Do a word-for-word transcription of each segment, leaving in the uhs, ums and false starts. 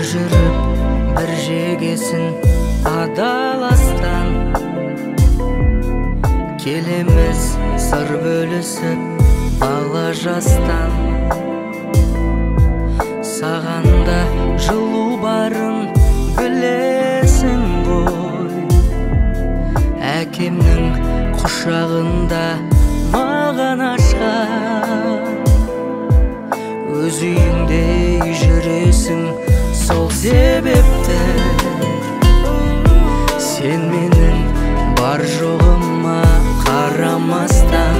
жүріп бір жегесін адаластан, келеміз сыр бөлісіп бала жастан. Сағанда жылу барын білесің ғой, әкемнің құшағында маған ашқан. Өз үйіңде жүресің, сол себепті сен менің бар жоғыма қарамастан.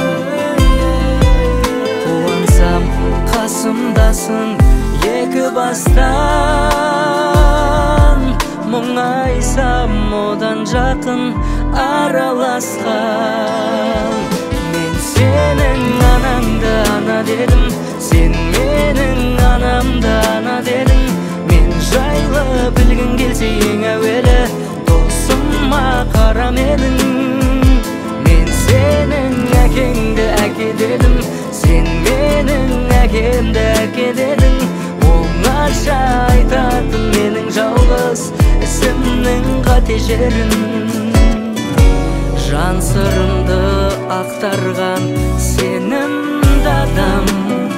Қуансам қасымдасың екі бастан, мұңайсам одан жақын араласқан. Мен сенің анаңды ана дедім, сен менің анамды ана дедің. Мен жайлы білгің келсе ең әуелі досыма қарам едің. Мен сенің әкеңді әке дедім, сен менің әкемді әке дедің. Оңаша айтатын менің жалғыз ісімнің қате жерін. Жан сырымды ақтарған сенімді адам,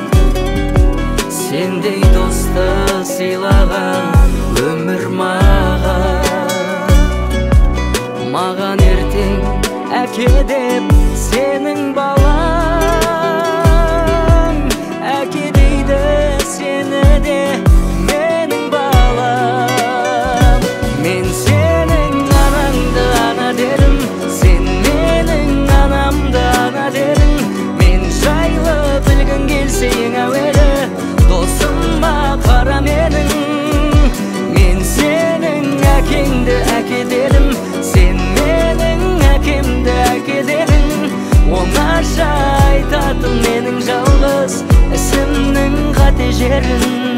сендей досты сыйлаған өмір маған. Маған ертең әке деп сенің балаң, әке дейді сені де менің балам. Мен сенің анаңды ана дедім, сен менің анамды ана дедің. Мен жайлы білгің келсе ең әуелі досыма қарам едің. Мен сенің әкеңді әке дедім, сен менің әкемді әке дедің. Оңаша айтатын менің жалғыз ісімнің қате жерін.